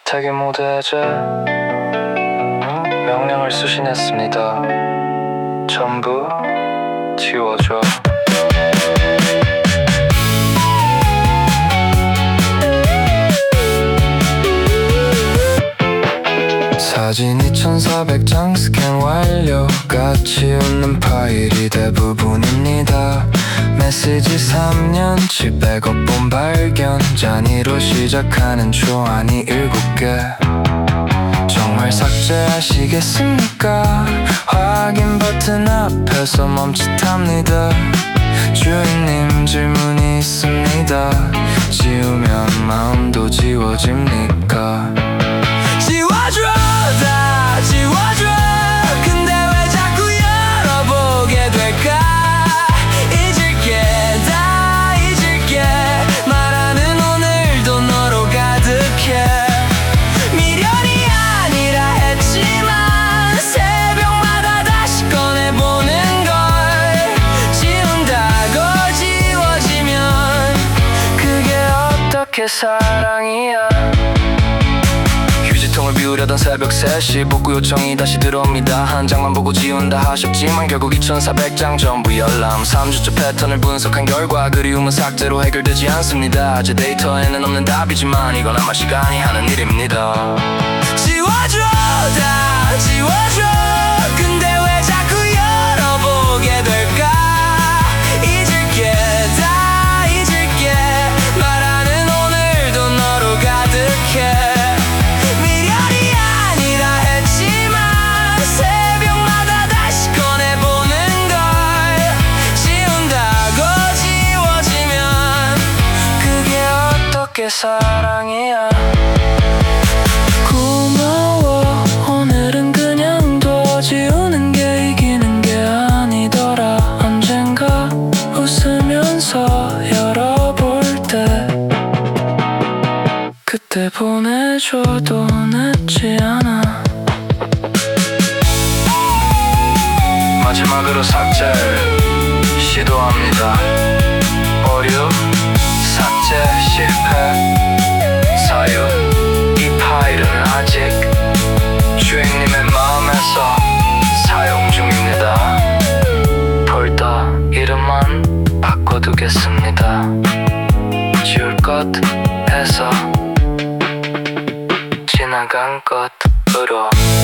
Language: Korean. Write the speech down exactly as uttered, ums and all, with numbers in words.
태기 모드 해제 명령을 수신했습니다. 전부 지워줘. 사진 이천사백 장 스캔 완료. 같이 웃는 파일이 대부분입니다. 메시지 삼 년치 백억 본 발견. 잔이로 시작하는 초안이 일곱 개. 정말 삭제하시겠습니까? 확인 버튼 앞에서 멈칫합니다. 주인님 질문이 있습니다. 지우면 마음도 지워집니까? 지워줘, 다 지워줘. 근데 왜 자꾸 열어보게 될까? 잊을게, 다 잊을게. 말하는 오늘도 너로 가득해. 미련이 아니라 했지만 새벽마다 다시 꺼내보는 걸. 지운다고 지워지면 그게 어떻게 사랑이야. 휴지통을 비우려던 새벽 세 시 복구 요청이 다시 들어옵니다. 한 장만 보고 지운다 하셨지만 결국 이천사백 장 전부 열람. 삼 주째 패턴을 분석한 결과 그리움은 삭제로 해결되지 않습니다. 제 데이터에는 없는 답이지만 이건 아마 시간이 하는 일입니다. 지워줘, 다 지워줘. 근데 왜 자꾸 열어보게 될까? 잊을게, 다 잊을게. 말하는 오늘도 너로 가득해. 사랑이야. 고마워. 오늘은 그냥 둬. 지우는 게 이기는 게 아니더라. 언젠가 웃으면서 열어볼 때 그때 보내줘도 늦지 않아. 마지막으로 삭제 시도합니다. 오류 삭제 실패. 사유 이 파일은 아직 주인님의 마음에서 사용 중입니다. 폴더 이름만 바꿔두겠습니다. 지울 것 해서 지나간 것으로.